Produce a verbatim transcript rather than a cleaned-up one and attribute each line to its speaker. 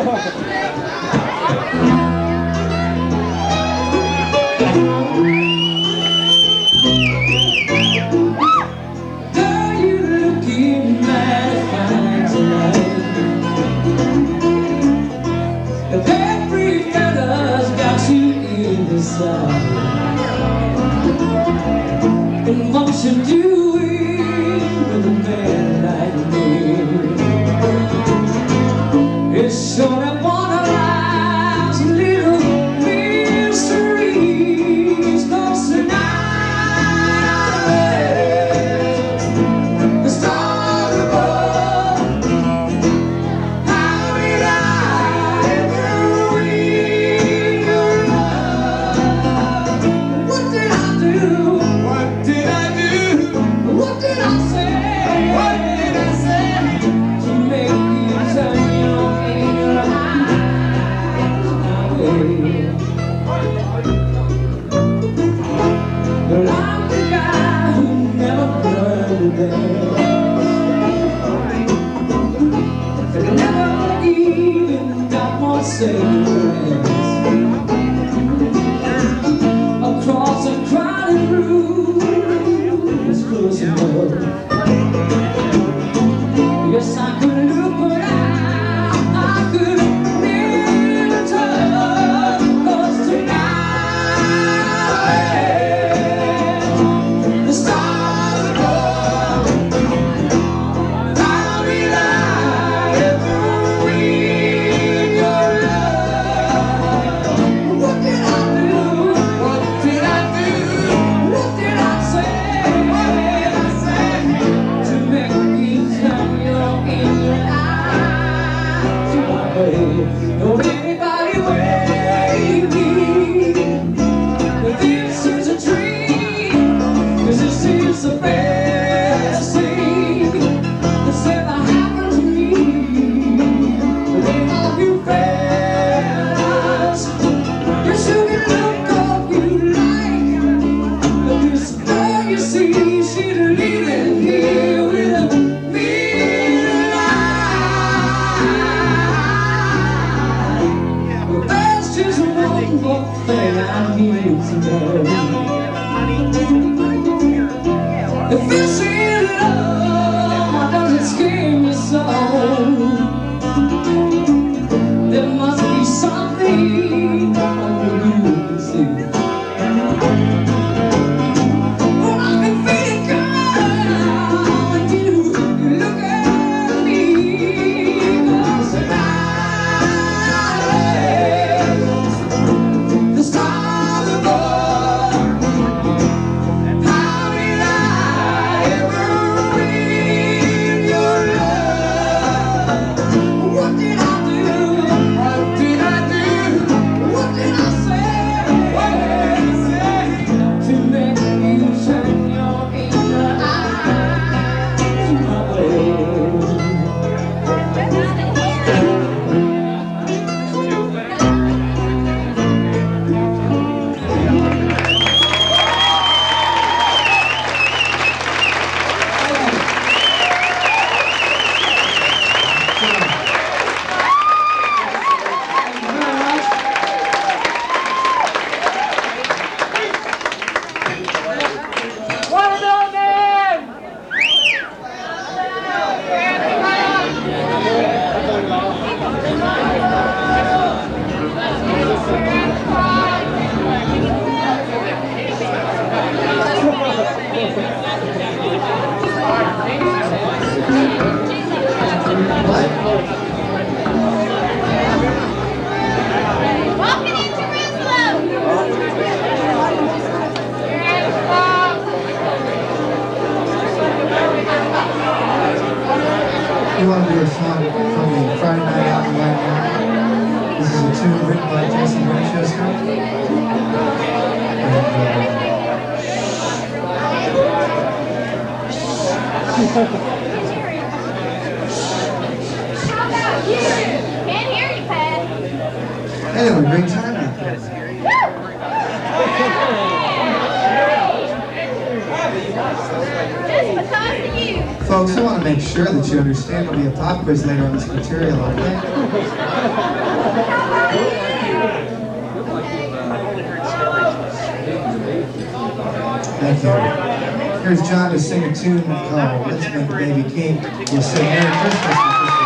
Speaker 1: And what you doing with a man like me? It's sort of one of life's little mysteries. 'Cause tonight the stars above, how did I ever win your love? What did I do? What did I do? What did I say? What did I say to make you turn your inner eyes my way? But I'm the guy who never learned to dance, and never even got more cigarettes. Across a crowded room, it's close enough. Yes, I could look, but I, I could never touch. 'Cause tonight the stars above, how did I ever win your love? What did I do? What did I do? What did I say? What did I say to make you turn your inner eyes my way? Don't anybody wake me, but this is a dream. 'Cause this is the best thing that's ever happened to me. But they all you fellas, yes, you can look all you like, but this girl you see, she's leaving here with me tonight. But there's just one more thing I need to know. If this is love, why does it scare me so? There must be something only you can see. Well, I can feel it, girl, when you look at me. 'Cause tonight the stars above, how did I ever win your love? What did I do? What did I do? What did I say? What did I say to make you turn your inner eyes my way?
Speaker 2: Walking in Jerusalem!
Speaker 3: We want to do a song from the Friday Night Out right now. This is a tune written by Jesse Winchester. And,
Speaker 2: How about you? Can't hear you, Pat.
Speaker 3: uh, anyway, great time out there.
Speaker 2: Just because of you.
Speaker 3: Folks, I want to make sure that you understand there'll be a pop quiz later on this material, okay? Thank you. Here's John to sing a tune called Let's Make the Baby King. We'll sing Merry Christmas.